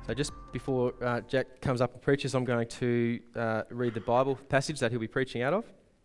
So just before Jack comes up and preaches, I'm going to read the Bible passage that he'll be preaching out of.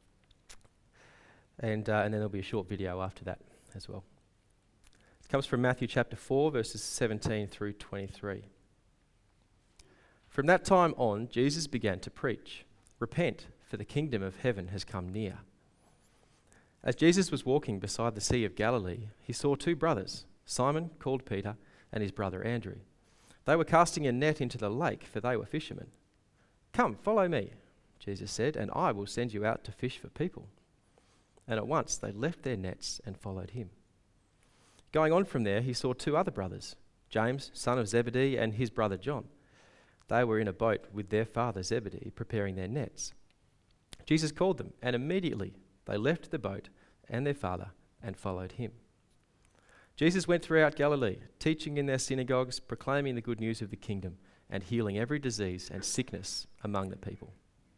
And then there'll be a short video after that as well. It comes from Matthew chapter 4, verses 17 through 23. From that time on, Jesus began to preach, "Repent, for the kingdom of heaven has come near." As Jesus was walking beside the Sea of Galilee, he saw two brothers, Simon, called Peter, and his brother Andrew. They were casting a net into the lake, for they were fishermen. "Come, follow me," Jesus said, "and I will send you out to fish for people." And at once they left their nets and followed him. Going on from there, he saw two other brothers, James, son of Zebedee, and his brother John. They were in a boat with their father Zebedee, preparing their nets. Jesus called them, and immediately they left the boat and their father and followed him. Jesus went throughout Galilee, teaching in their synagogues, proclaiming the good news of the kingdom, and healing every disease and sickness among the people.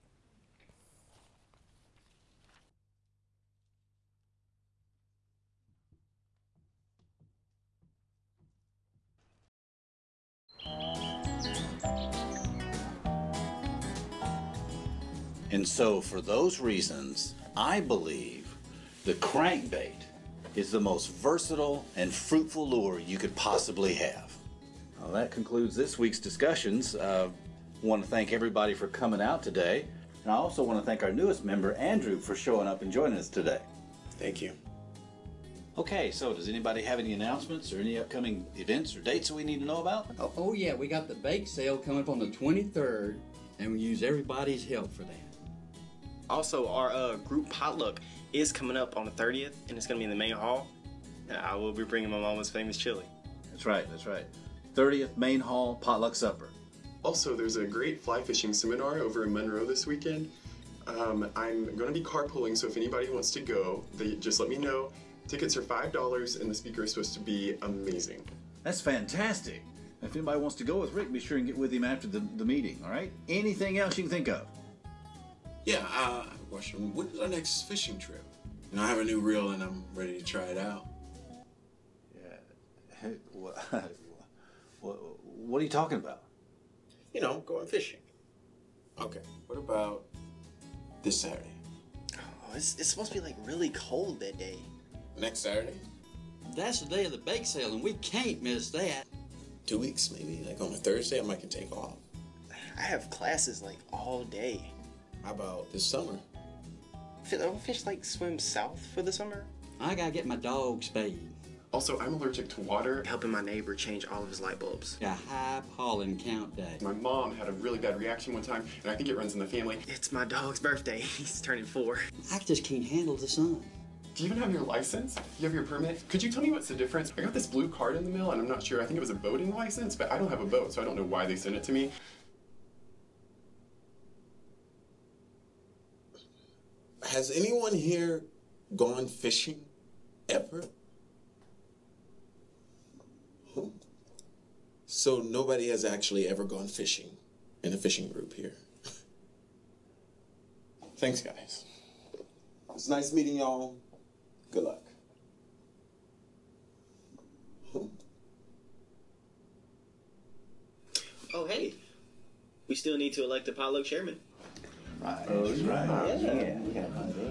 And so, for those reasons, I believe the crankbait is the most versatile and fruitful lure you could possibly have. Well, that concludes this week's discussions. I want to thank everybody for coming out today. And I also want to thank our newest member, Andrew, for showing up and joining us today. Thank you. Okay, so does anybody have any announcements or any upcoming events or dates that we need to know about? Oh yeah, we got the bake sale coming up on the 23rd, and we use everybody's help for that. Also, our group potluck is coming up on the 30th, and it's going to be in the main hall. And I will be bringing my mama's famous chili. That's right, that's right. 30th Main Hall Potluck Supper. Also, there's a great fly fishing seminar over in Monroe this weekend. I'm going to be carpooling, so if anybody wants to go, just let me know. Tickets are $5, and the speaker is supposed to be amazing. That's fantastic. If anybody wants to go with Rick, be sure and get with him after the meeting, all right? Anything else you can think of? Yeah, I have a question. When is our next fishing trip? You know, I have a new reel and I'm ready to try it out. Yeah. What are you talking about? You know, going fishing. Okay, what about this Saturday? Oh, it's supposed to be like really cold that day. Next Saturday? That's the day of the bake sale, and we can't miss that. 2 weeks maybe? Like on a Thursday, I might can take off. I have classes like all day. How about this summer? Don't fish like swim south for the summer? I gotta get my dog spayed. Also, I'm allergic to water. Helping my neighbor change all of his light bulbs. A high pollen count day. My mom had a really bad reaction one time, and I think it runs in the family. It's my dog's birthday. He's turning 4. I just can't handle the sun. Do you even have your license? Do you have your permit? Could you tell me what's the difference? I got this blue card in the mail, and I'm not sure. I think it was a boating license, but I don't have a boat, so I don't know why they sent it to me. Has anyone here gone fishing ever? So nobody has actually ever gone fishing in a fishing group here. Thanks, guys. It's nice meeting y'all. Good luck. Oh, hey. We still need to elect a potluck chairman. Right. Oh, that's right. Yeah.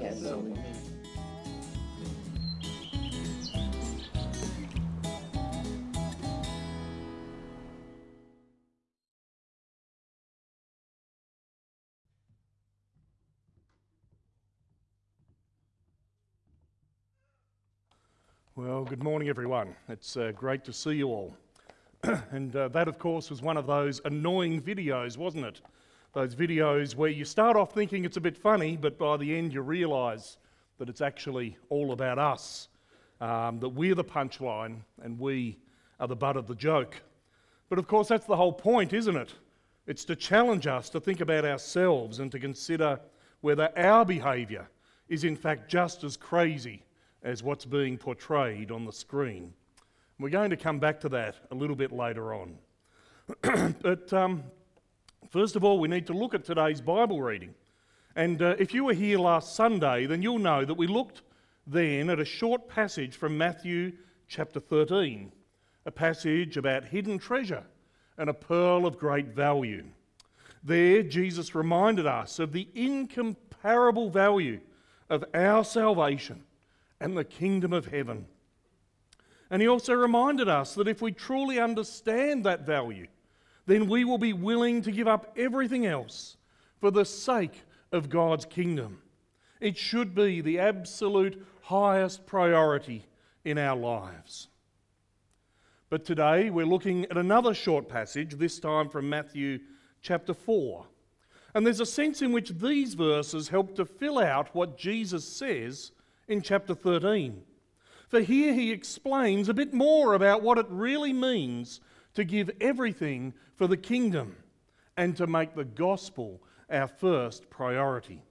Well, good morning, everyone. It's great to see you all. And that, of course, was one of those annoying videos, wasn't it? Those videos where you start off thinking it's a bit funny, but by the end you realise that it's actually all about us, that we're the punchline and we are the butt of the joke. But of course, that's the whole point, isn't it? It's to challenge us to think about ourselves and to consider whether our behaviour is in fact just as crazy as what's being portrayed on the screen. We're going to come back to that a little bit later on. But first of all, we need to look at today's Bible reading. And if you were here last Sunday, then you'll know that we looked then at a short passage from Matthew chapter 13, a passage about hidden treasure and a pearl of great value. There, Jesus reminded us of the incomparable value of our salvation and the kingdom of heaven. And he also reminded us that if we truly understand that value, then we will be willing to give up everything else for the sake of God's kingdom. It should be the absolute highest priority in our lives. But today we're looking at another short passage, this time from Matthew chapter 4. And there's a sense in which these verses help to fill out what Jesus says in chapter 13. For here he explains a bit more about what it really means to give everything for the kingdom and to make the gospel our first priority.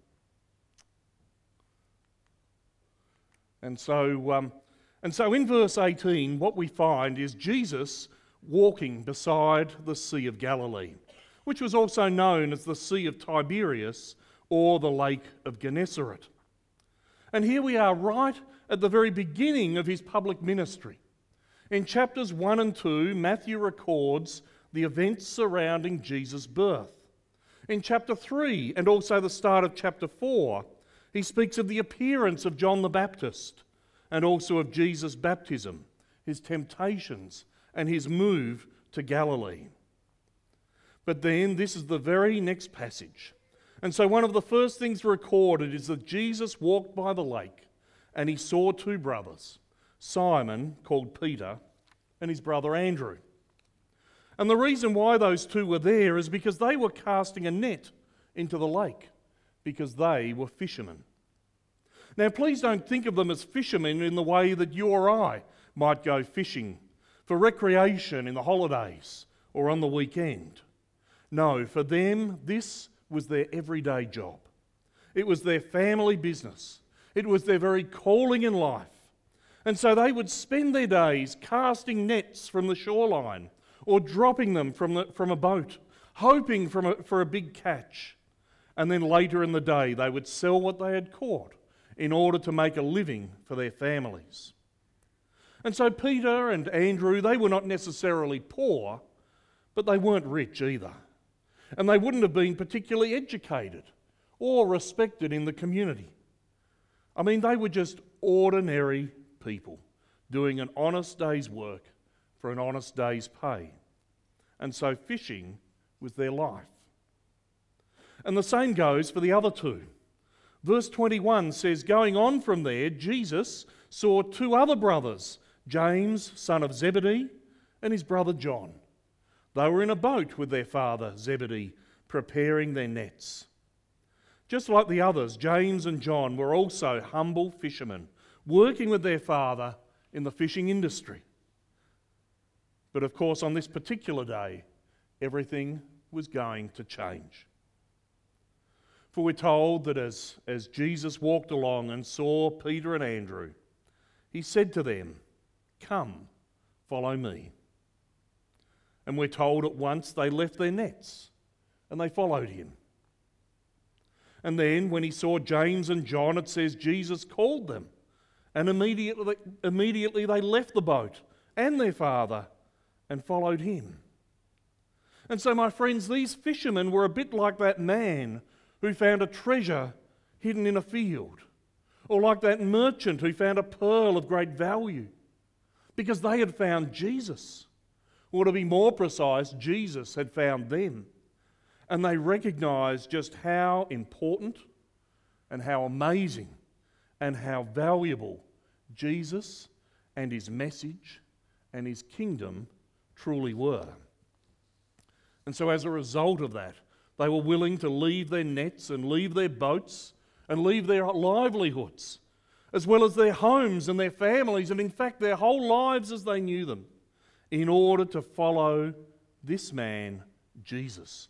And so in verse 18, what we find is Jesus walking beside the Sea of Galilee, which was also known as the Sea of Tiberias or the Lake of Gennesaret. And here we are right at the very beginning of his public ministry. In chapters 1 and 2, Matthew records the events surrounding Jesus' birth. In chapter 3 and also the start of chapter 4, he speaks of the appearance of John the Baptist and also of Jesus' baptism, his temptations, and his move to Galilee. But then this is the very next passage. And so one of the first things recorded is that Jesus walked by the lake and he saw two brothers, Simon, called Peter, and his brother Andrew. And the reason why those two were there is because they were casting a net into the lake, because they were fishermen. Now, please don't think of them as fishermen in the way that you or I might go fishing for recreation in the holidays or on the weekend. No, for them, this was their everyday job. It was their family business. It was their very calling in life. And so they would spend their days casting nets from the shoreline or dropping them from a boat, hoping for a big catch. And then later in the day, they would sell what they had caught in order to make a living for their families. And so Peter and Andrew, they were not necessarily poor, but they weren't rich either. And they wouldn't have been particularly educated or respected in the community. I mean, they were just ordinary people doing an honest day's work for an honest day's pay. And so fishing was their life. And the same goes for the other two. Verse 21 says, going on from there, Jesus saw two other brothers, James, son of Zebedee, and his brother John. They were in a boat with their father Zebedee, preparing their nets. Just like the others, James and John were also humble fishermen, working with their father in the fishing industry. But of course, on this particular day, everything was going to change. For we're told that as Jesus walked along and saw Peter and Andrew, he said to them, "Come, follow me." And we're told at once they left their nets and they followed him. And then when he saw James and John, it says Jesus called them. And immediately they left the boat and their father and followed him. And so, my friends, these fishermen were a bit like that man who found a treasure hidden in a field, or like that merchant who found a pearl of great value, because they had found Jesus. Or to be more precise, Jesus had found them. And they recognised just how important and how amazing and how valuable Jesus and his message and his kingdom truly were. And so as a result of that, they were willing to leave their nets and leave their boats and leave their livelihoods, as well as their homes and their families, and in fact their whole lives as they knew them, in order to follow this man, Jesus.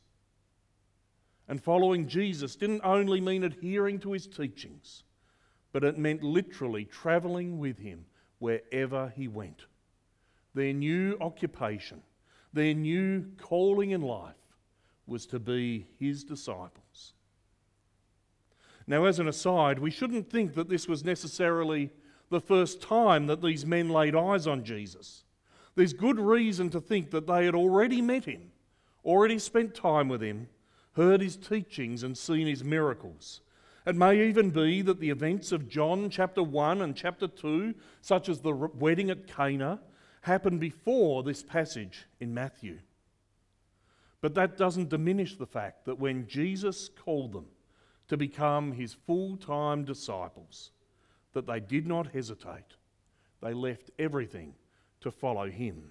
And following Jesus didn't only mean adhering to his teachings, but it meant literally travelling with him wherever he went. Their new occupation, their new calling in life was to be his disciples. Now, as an aside, we shouldn't think that this was necessarily the first time that these men laid eyes on Jesus. There's good reason to think that they had already met him, already spent time with him, heard his teachings and seen his miracles. It may even be that the events of John chapter 1 and chapter 2, such as the wedding at Cana, happened before this passage in Matthew. But that doesn't diminish the fact that when Jesus called them to become his full-time disciples, that they did not hesitate. They left everything to follow him.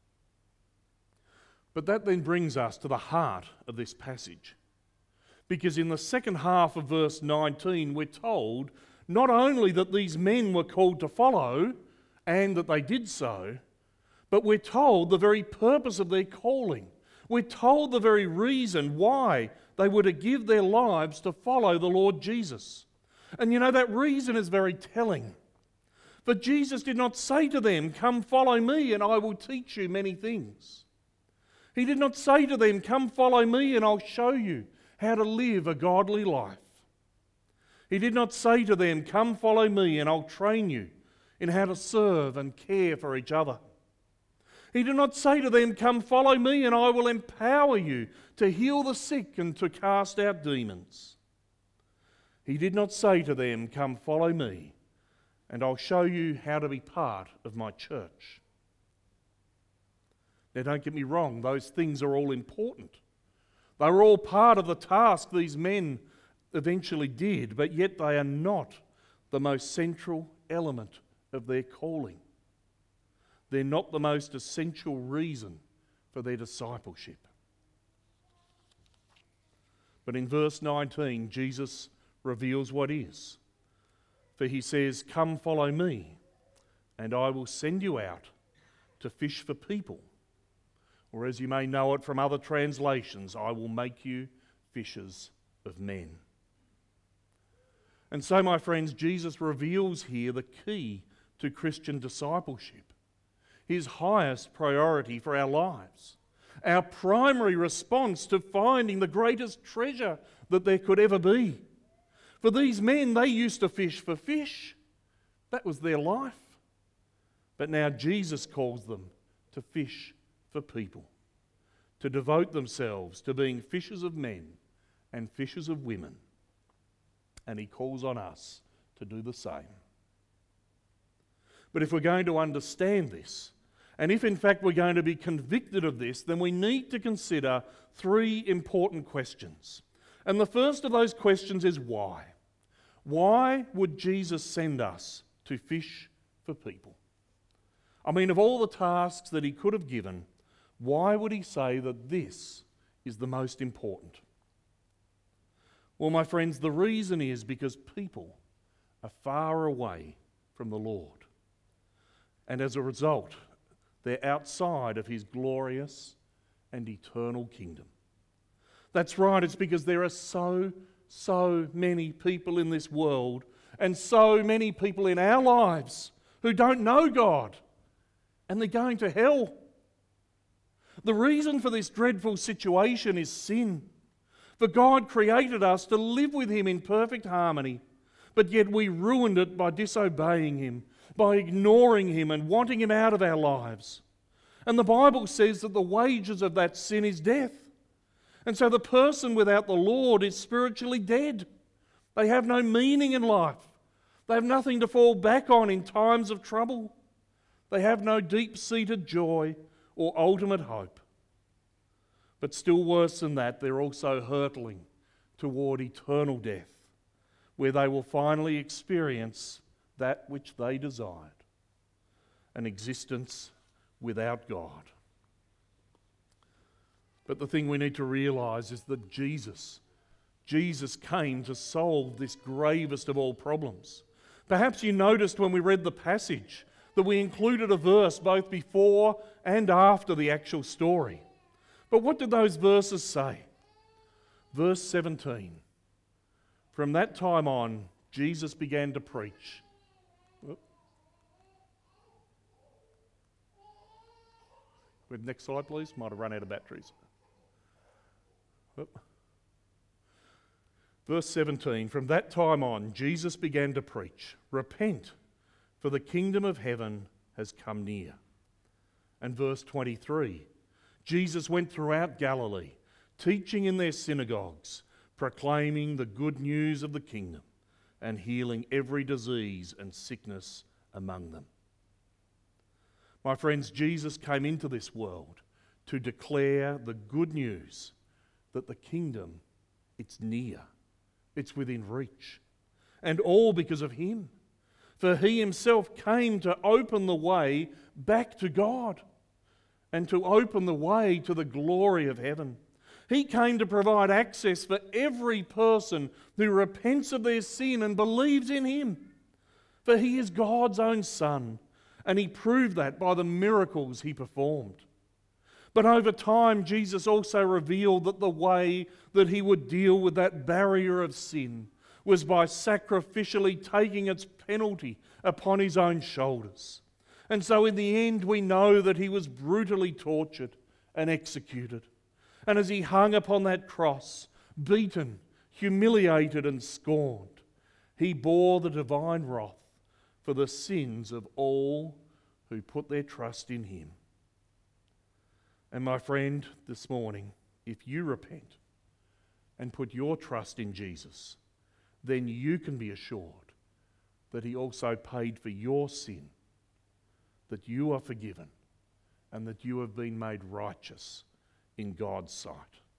But that then brings us to the heart of this passage. Because in the second half of verse 19, we're told not only that these men were called to follow, and that they did so, but we're told the very purpose of their calling. We're told the very reason why they were to give their lives to follow the Lord Jesus. And you know, that reason is very telling. For Jesus did not say to them, "Come follow me and I will teach you many things." He did not say to them, "Come follow me and I'll show you how to live a godly life." He did not say to them, "Come follow me and I'll train you in how to serve and care for each other." He did not say to them, "Come follow me and I will empower you to heal the sick and to cast out demons." He did not say to them, "Come follow me and I'll show you how to be part of my church." Now don't get me wrong, those things are all important. They were all part of the task these men eventually did, but yet they are not the most central element of their calling. They're not the most essential reason for their discipleship. But in verse 19, Jesus reveals what is. For he says, "Come follow me, and I will send you out to fish for people." Or as you may know it from other translations, "I will make you fishers of men." And so, my friends, Jesus reveals here the key to Christian discipleship, his highest priority for our lives, our primary response to finding the greatest treasure that there could ever be. For these men, they used to fish for fish. That was their life. But now Jesus calls them to fish for people, to devote themselves to being fishers of men and fishers of women. And he calls on us to do the same. But if we're going to understand this, and if in fact we're going to be convicted of this, then we need to consider three important questions. And the first of those questions is why? Why would Jesus send us to fish for people? I mean, of all the tasks that he could have given, why would he say that this is the most important? Well, my friends, the reason is because people are far away from the Lord. And as a result, they're outside of his glorious and eternal kingdom. That's right, it's because there are so many people in this world and so many people in our lives who don't know God, and they're going to hell. The reason for this dreadful situation is sin. For God created us to live with him in perfect harmony, but yet we ruined it by disobeying him, by ignoring him and wanting him out of our lives. And the Bible says that the wages of that sin is death. And so the person without the Lord is spiritually dead. They have no meaning in life. They have nothing to fall back on in times of trouble. They have no deep-seated joy or ultimate hope. But still worse than that, they're also hurtling toward eternal death, where they will finally experience that which they desired, an existence without God. But the thing we need to realise is that Jesus came to solve this gravest of all problems. Perhaps you noticed when we read the passage that we included a verse both before and after the actual story. But what did those verses say? Verse 17. From that time on, Jesus began to preach. Next slide, please. Might have run out of batteries. Verse 17. From that time on, Jesus began to preach, "Repent, for the kingdom of heaven has come near." And verse 23, Jesus went throughout Galilee, teaching in their synagogues, proclaiming the good news of the kingdom, and healing every disease and sickness among them. My friends, Jesus came into this world to declare the good news that the kingdom, it's near, it's within reach, and all because of him. For he himself came to open the way back to God and to open the way to the glory of heaven. He came to provide access for every person who repents of their sin and believes in him. For he is God's own Son, and he proved that by the miracles he performed. But over time, Jesus also revealed that the way that he would deal with that barrier of sin was by sacrificially taking its penalty upon his own shoulders. And so in the end, we know that he was brutally tortured and executed. And as he hung upon that cross, beaten, humiliated and scorned, he bore the divine wrath for the sins of all who put their trust in him. And my friend, this morning, if you repent and put your trust in Jesus, then you can be assured that he also paid for your sin, that you are forgiven, and that you have been made righteous in God's sight.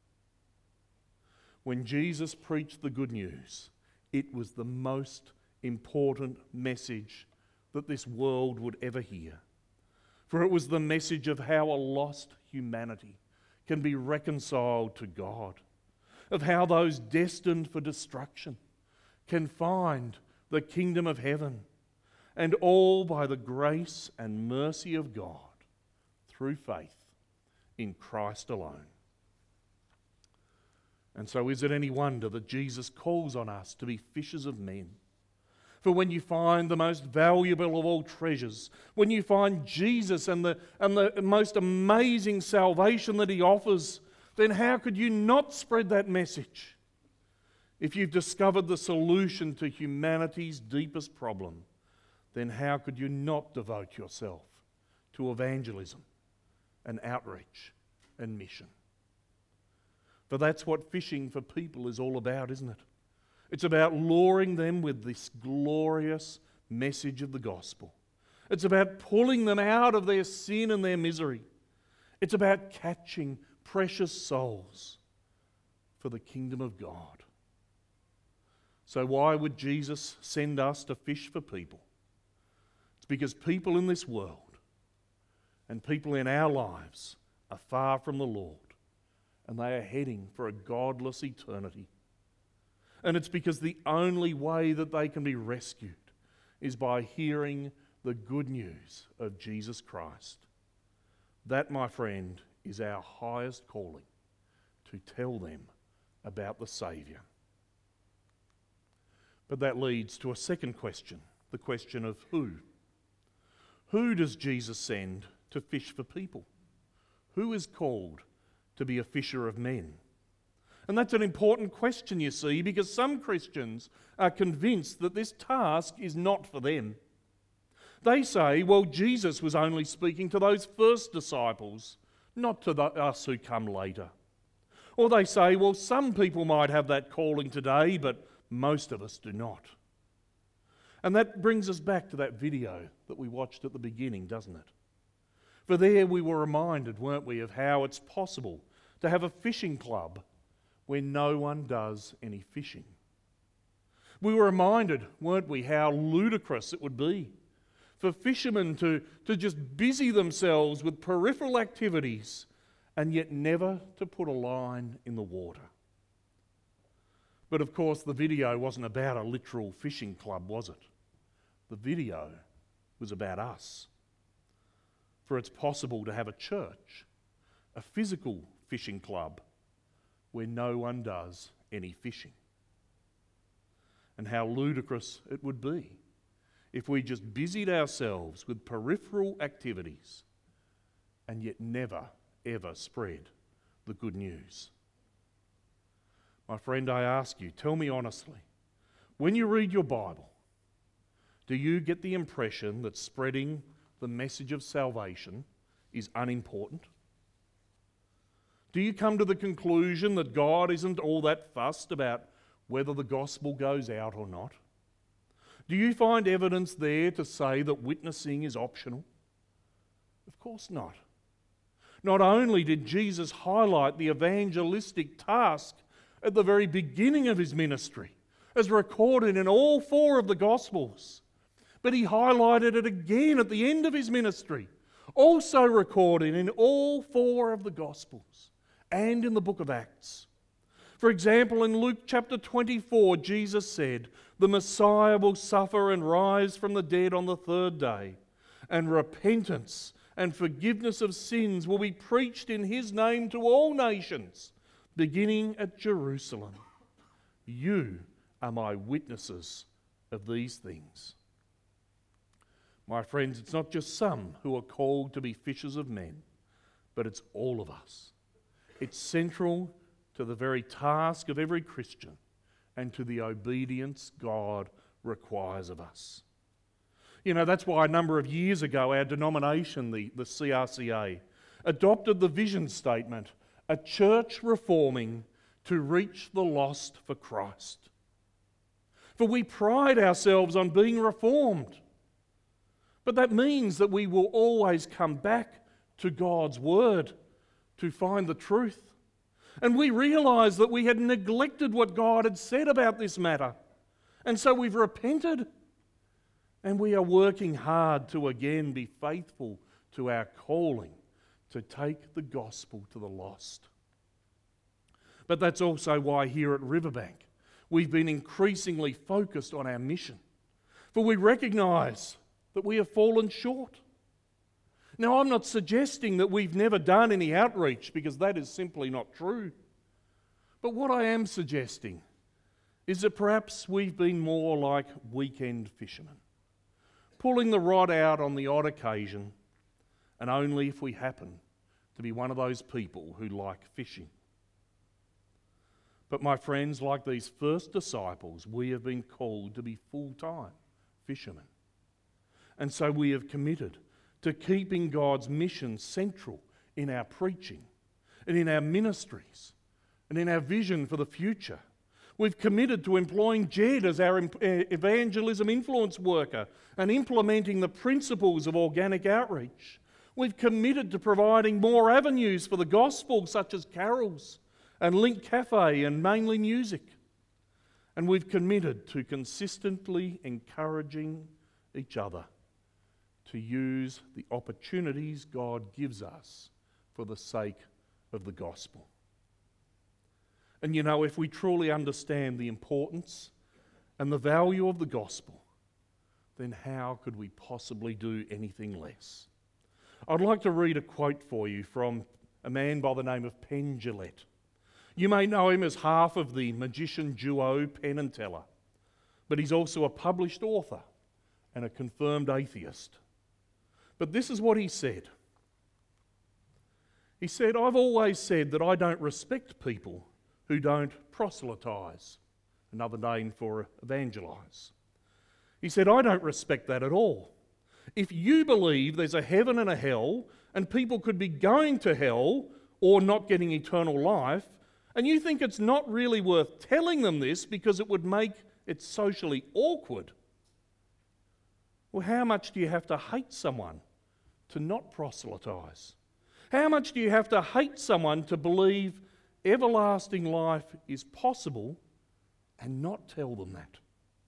When Jesus preached the good news, it was the most important message that this world would ever hear. For it was the message of how a lost humanity can be reconciled to God, of how those destined for destruction can find the kingdom of heaven, and all by the grace and mercy of God through faith in Christ alone. And so is it any wonder that Jesus calls on us to be fishers of men? For when you find the most valuable of all treasures, when you find Jesus and the most amazing salvation that he offers, then how could you not spread that message? If you've discovered the solution to humanity's deepest problem, then how could you not devote yourself to evangelism and outreach and mission? For that's what fishing for people is all about, isn't it? It's about luring them with this glorious message of the gospel. It's about pulling them out of their sin and their misery. It's about catching precious souls for the kingdom of God. So why would Jesus send us to fish for people? It's because people in this world and people in our lives are far from the Lord, and they are heading for a godless eternity. And it's because the only way that they can be rescued is by hearing the good news of Jesus Christ. That, my friend, is our highest calling, to tell them about the Saviour. But that leads to a second question, the question of who. Who does Jesus send to fish for people? Who is called to be a fisher of men? And that's an important question, you see, because some Christians are convinced that this task is not for them. They say, well, Jesus was only speaking to those first disciples, not to us who come later. Or they say, well, some people might have that calling today, but most of us do not. And that brings us back to that video that we watched at the beginning, doesn't it? For there we were reminded, weren't we, of how it's possible to have a fishing club where no one does any fishing. We were reminded, weren't we, how ludicrous it would be for fishermen to just busy themselves with peripheral activities and yet never to put a line in the water. But of course the video wasn't about a literal fishing club, was it? The video was about us. For it's possible to have a church, a physical fishing club, where no one does any fishing. And how ludicrous it would be if we just busied ourselves with peripheral activities and yet never, ever spread the good news. My friend, I ask you, tell me honestly, when you read your Bible, do you get the impression that spreading the message of salvation is unimportant? Do you come to the conclusion that God isn't all that fussed about whether the gospel goes out or not? Do you find evidence there to say that witnessing is optional? Of course not. Not only did Jesus highlight the evangelistic task at the very beginning of his ministry, as recorded in all 4 of the Gospels, but he highlighted it again at the end of his ministry, also recorded in all 4 of the Gospels and in the book of Acts. For example, in Luke chapter 24, Jesus said, "The Messiah will suffer and rise from the dead on the 3rd day, and repentance and forgiveness of sins will be preached in his name to all nations, beginning at Jerusalem. You are my witnesses of these things." My friends, it's not just some who are called to be fishers of men, but it's all of us. It's central to the very task of every Christian and to the obedience God requires of us. You know, that's why a number of years ago our denomination, the CRCA, adopted the vision statement, "A church reforming to reach the lost for Christ." For we pride ourselves on being reformed. But that means that we will always come back to God's Word to find the truth. And we realise that we had neglected what God had said about this matter. And so we've repented. And we are working hard to again be faithful to our calling to take the gospel to the lost. But that's also why here at Riverbank we've been increasingly focused on our mission. For we recognise that we have fallen short. Now, I'm not suggesting that we've never done any outreach, because that is simply not true. But what I am suggesting is that perhaps we've been more like weekend fishermen, pulling the rod out on the odd occasion, and only if we happen to be one of those people who like fishing. But my friends, like these first disciples, we have been called to be full-time fishermen. And so we have committed to keeping God's mission central in our preaching and in our ministries and in our vision for the future. We've committed to employing Jed as our evangelism influence worker and implementing the principles of organic outreach. We've committed to providing more avenues for the gospel, such as carols and Link Cafe and mainly music. And we've committed to consistently encouraging each other to use the opportunities God gives us for the sake of the gospel. And you know, if we truly understand the importance and the value of the gospel, then how could we possibly do anything less? I'd like to read a quote for you from a man by the name of Penn Jillette. You may know him as half of the magician duo Penn and Teller, but he's also a published author and a confirmed atheist. But this is what he said. He said, "I've always said that I don't respect people who don't proselytise," another name for evangelise. He said, "I don't respect that at all. If you believe there's a heaven and a hell, and people could be going to hell or not getting eternal life, and you think it's not really worth telling them this because it would make it socially awkward, well, how much do you have to hate someone to not proselytise? How much do you have to hate someone to believe everlasting life is possible and not tell them that?"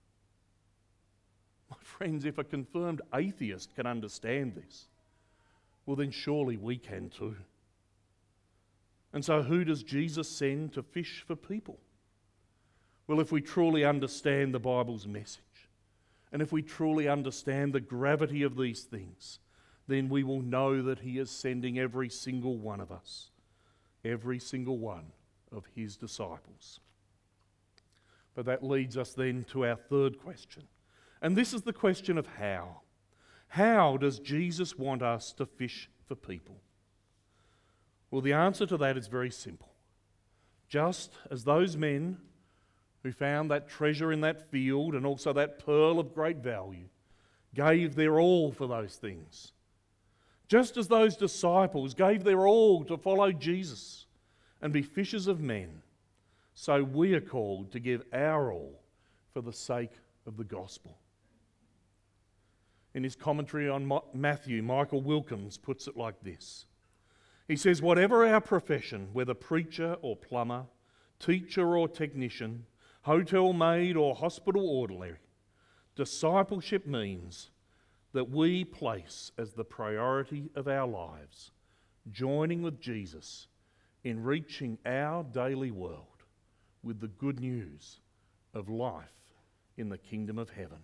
My friends, if a confirmed atheist can understand this, well then surely we can too. And so who does Jesus send to fish for people? Well, if we truly understand the Bible's message, and if we truly understand the gravity of these things, then we will know that He is sending every single one of us, every single one of His disciples. But that leads us then to our third question. And this is the question of how. How does Jesus want us to fish for people? Well, the answer to that is very simple. Just as those men who found that treasure in that field and also that pearl of great value gave their all for those things, Just as those disciples gave their all to follow Jesus and be fishers of men, so we are called to give our all for the sake of the gospel. In his commentary on Matthew, Michael Wilkins puts it like this. He says, whatever our profession, whether preacher or plumber, teacher or technician, hotel maid or hospital orderly, discipleship means that we place as the priority of our lives, joining with Jesus in reaching our daily world with the good news of life in the kingdom of heaven.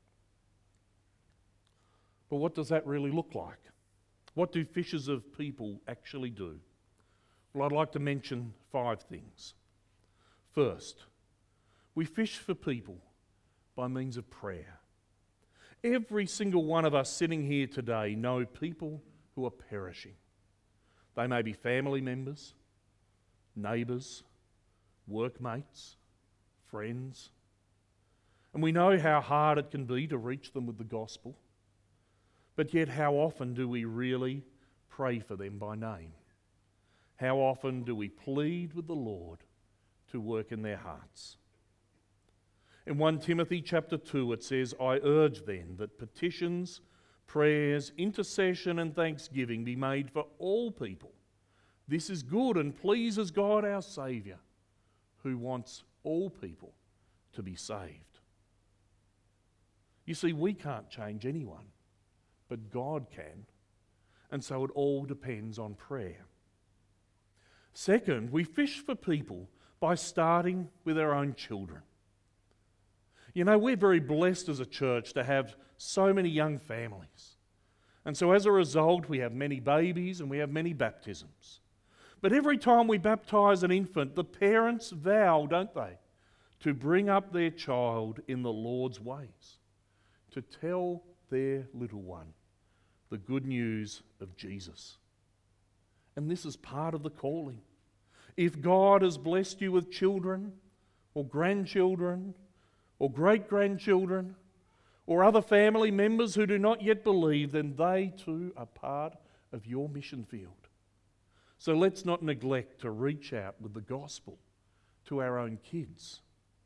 But what does that really look like? What do fishers of people actually do? Well, I'd like to mention 5 things. First, we fish for people by means of prayer. Every single one of us sitting here today know people who are perishing. They may be family members, neighbours, workmates, friends. And we know how hard it can be to reach them with the gospel. But yet how often do we really pray for them by name? How often do we plead with the Lord to work in their hearts? In 1 Timothy chapter 2 it says, I urge then that petitions, prayers, intercession and thanksgiving be made for all people. This is good and pleases God our Saviour, who wants all people to be saved. You see, we can't change anyone, but God can, and so it all depends on prayer. Second, we fish for people by starting with our own children. You know, we're very blessed as a church to have so many young families. And so as a result, we have many babies and we have many baptisms. But every time we baptise an infant, the parents vow, don't they, to bring up their child in the Lord's ways, to tell their little one the good news of Jesus. And this is part of the calling. If God has blessed you with children or grandchildren or great-grandchildren or other family members who do not yet believe, then they too are part of your mission field. So let's not neglect to reach out with the gospel to our own kids.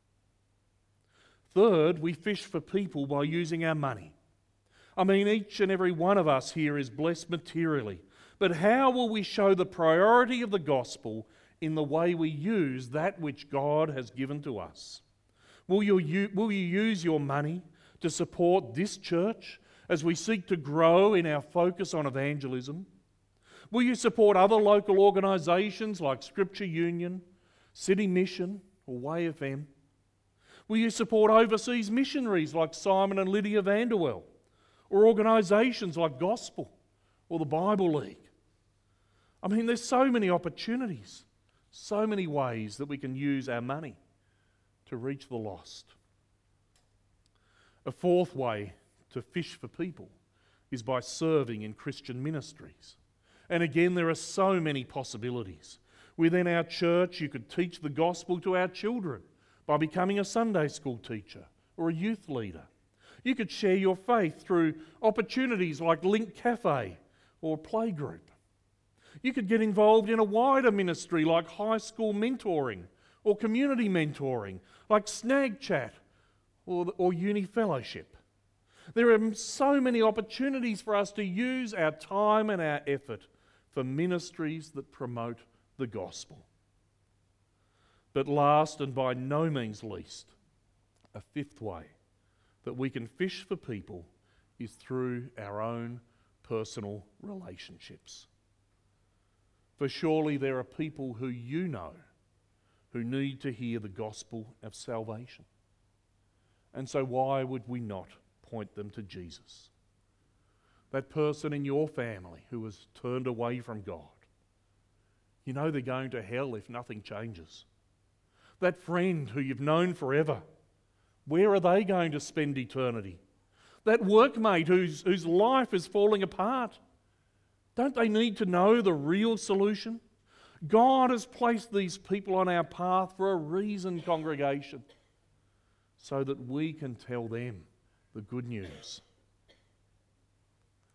Third, we fish for people by using our money. I mean, each and every one of us here is blessed materially, but how will we show the priority of the gospel in the way we use that which God has given to us? Will you use your money to support this church as we seek to grow in our focus on evangelism? Will you support other local organisations like Scripture Union, City Mission or Way FM? Will you support overseas missionaries like Simon and Lydia Vanderwell, or organisations like Gospel or the Bible League? I mean, there's so many opportunities, so many ways that we can use our money to reach the lost. A fourth way to fish for people is by serving in Christian ministries. And again, there are so many possibilities. Within our church, you could teach the gospel to our children by becoming a Sunday school teacher or a youth leader. You could share your faith through opportunities like Link Cafe or Playgroup. You could get involved in a wider ministry like high school mentoring or community mentoring like Snag Chat or Uni Fellowship. There are so many opportunities for us to use our time and our effort for ministries that promote the gospel. But last and by no means least, a fifth way that we can fish for people is through our own personal relationships. For surely there are people who you know who need to hear the gospel of salvation. And so why would we not point them to Jesus? That person in your family who has turned away from God. You know they're going to hell if nothing changes. That friend who you've known forever, where are they going to spend eternity? That workmate whose life is falling apart, don't they need to know the real solution? God has placed these people on our path for a reason, congregation, so that we can tell them the good news.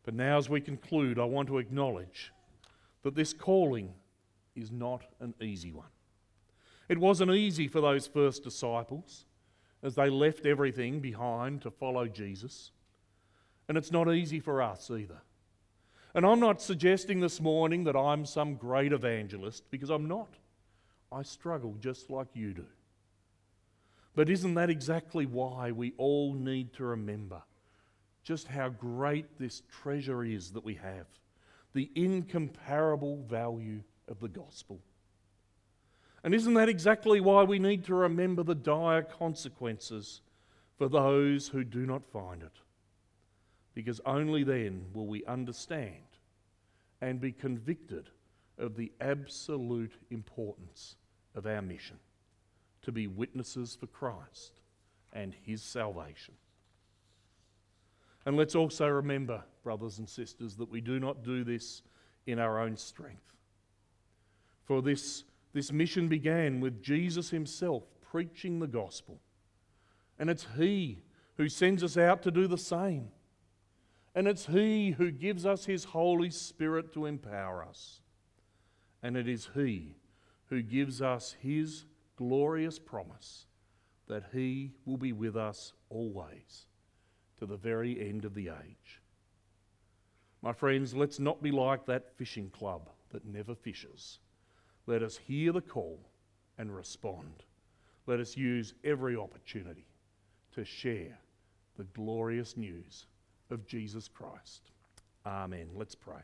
But now, as we conclude, I want to acknowledge that this calling is not an easy one. It wasn't easy for those first disciples as they left everything behind to follow Jesus. And it's not easy for us either. And I'm not suggesting this morning that I'm some great evangelist, because I'm not. I struggle just like you do. But isn't that exactly why we all need to remember just how great this treasure is that we have? The incomparable value of the gospel. And isn't that exactly why we need to remember the dire consequences for those who do not find it? Because only then will we understand and be convicted of the absolute importance of our mission, to be witnesses for Christ and His salvation. And let's also remember, brothers and sisters, that we do not do this in our own strength. For this mission began with Jesus Himself preaching the gospel. And it's He who sends us out to do the same. And it's He who gives us His Holy Spirit to empower us. And it is He who gives us His glorious promise that He will be with us always to the very end of the age. My friends, let's not be like that fishing club that never fishes. Let us hear the call and respond. Let us use every opportunity to share the glorious news of Jesus Christ. Amen. Let's pray.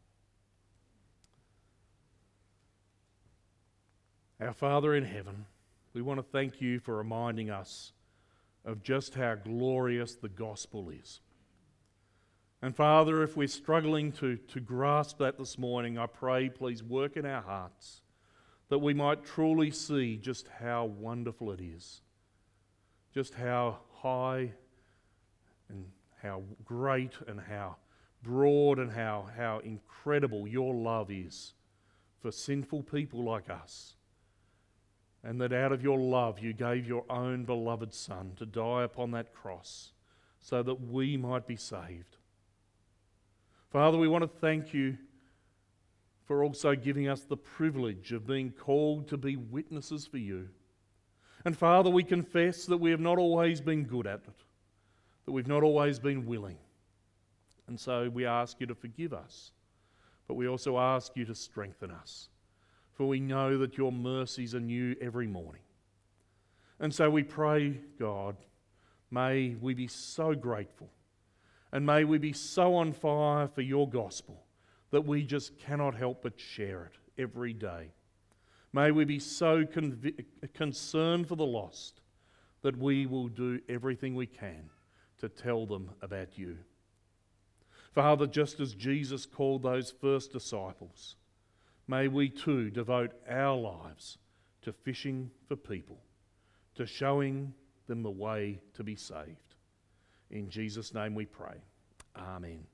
Our Father in heaven, we want to thank You for reminding us of just how glorious the gospel is. And Father, if we're struggling to grasp that this morning, I pray, please work in our hearts that we might truly see just how wonderful it is, just how high and how great and how broad and how incredible Your love is for sinful people like us. And that out of Your love You gave Your own beloved Son to die upon that cross so that we might be saved. Father, we want to thank You for also giving us the privilege of being called to be witnesses for You. And Father, we confess that we have not always been good at it, that we've not always been willing. And so we ask You to forgive us, but we also ask You to strengthen us. For we know that Your mercies are new every morning. And so we pray, God, may we be so grateful and may we be so on fire for Your gospel that we just cannot help but share it every day. May we be so concerned for the lost that we will do everything we can to tell them about You. Father, just as Jesus called those first disciples, may we too devote our lives to fishing for people, to showing them the way to be saved. In Jesus' name we pray. Amen.